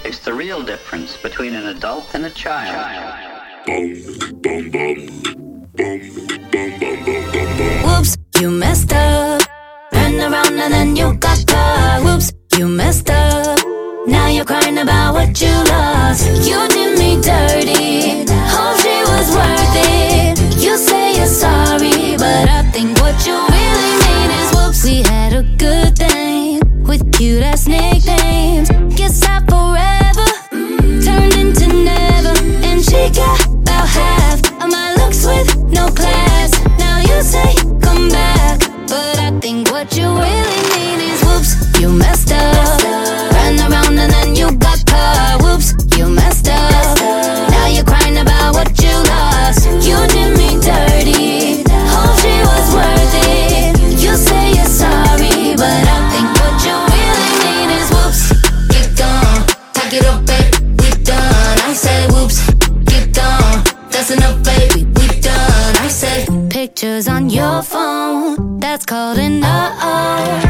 It's the real difference between an adult and a child. Whoops, you messed up. Turned around and then you got caught. Whoops, you messed up. Now you're crying about what you lost. You did me dirty. Hope she was worth it. You say you're sorry, but I think what you really mean is whoops. We had a good thing with cute ass nicknames. Guess I forever turned into never. And she got about half of my looks with no class. Now you say come back, but I think what you really mean is whoops, you messed up. Ran around and then you got caught. Whoops, you messed up. Now you're crying about what you lost. You did me dirty. Hope she was worth it. You say you're sorry, but I think what you really mean is whoops, get gone. Pack it up, babe, we done. I said whoops, get gone. That's enough, baby, we done. I said pictures on your phone, that's called an uh-oh.